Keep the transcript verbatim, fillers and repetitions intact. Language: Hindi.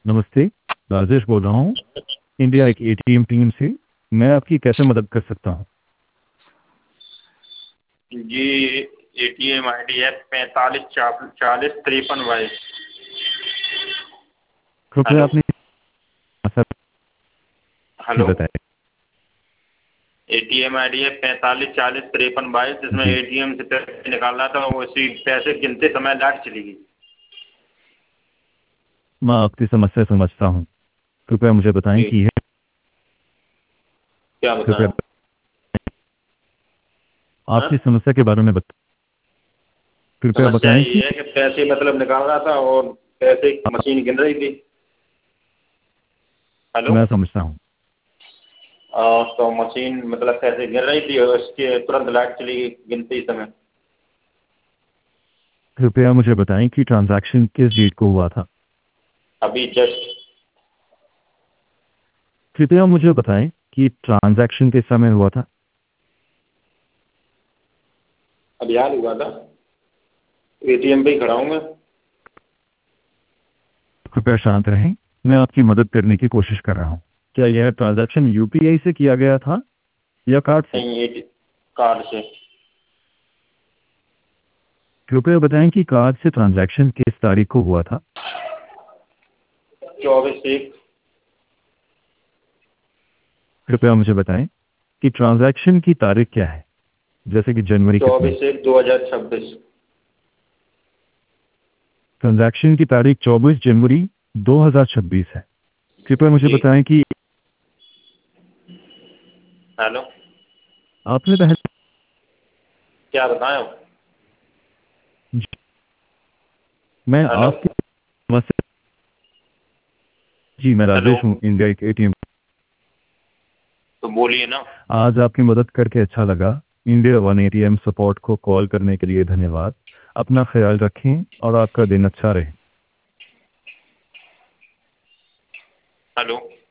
नमस्ते, राजेश बोल रहा हूँ इंडिया एक एटीएम टीम से। मैं आपकी कैसे मदद कर सकता हूँ? जी, एटीएम आई डी है पैंतालीस चालीस तिरपन बाईस। कृपया हेलो अपनी सर जी हेलो बताएं। एटीएम आई डी है पैंतालीस चालीस तिरपन बाईस, जिसमें जी, एटीएम से पैसे निकालना था। वो उसी पैसे गिनते समय लाइट चली गई। मैं आपकी समस्या समझता हूँ। कृपया मुझे बताएं जी, कि यह क्या कृपया बताएं? हाँ? आपकी समस्या के बारे में बता कृपया समस्या बताएं ये कि है कि पैसे मतलब निकाल रहा था और पैसे की मशीन गिन रही थी। हेलो। मैं समझता हूँ। आ, तो मशीन मतलब पैसे गिन रही थी और उसके तुरंत लाइट चली गई गिनते ही समय। कृपया मुझे बताएं कि ट्रांजैक्शन किस डेट को हुआ था। अभी जस्ट कृपया मुझे बताएं कि ट्रांजैक्शन किस समय हुआ था। अभी हाल हुआ था। एटीएम पे ही खड़ा हूँ मैं। कृपया शांत रहें, मैं आपकी मदद करने की कोशिश कर रहा हूँ। क्या यह ट्रांजैक्शन यूपीआई से किया गया था या कार्ड से? नहीं, एटी कार्ड से। कृपया बताएं कि कार्ड से ट्रांजैक्शन किस तारीख को हुआ था। चौबीस एक कृपया मुझे बताएं कि ट्रांजैक्शन की तारीख क्या है, जैसे कि जनवरी कितनी। चौबीस एक दो हजार छब्बीस। ट्रांजैक्शन की तारीख चौबीस जनवरी दो हज़ार छब्बीस है। कृपया मुझे जी। बताएं कि हेलो। आपने पहले क्या बताएं? मैं हेलो। आपकी समस्या जी मैं हेलो। राजेश हूँ इंडिया एक एटीएम। तो बोलिए ना। आज आपकी मदद करके अच्छा लगा। इंडिया वन एटीएम सपोर्ट को कॉल करने के लिए धन्यवाद। अपना ख्याल रखें और आपका दिन अच्छा रहे। हेलो।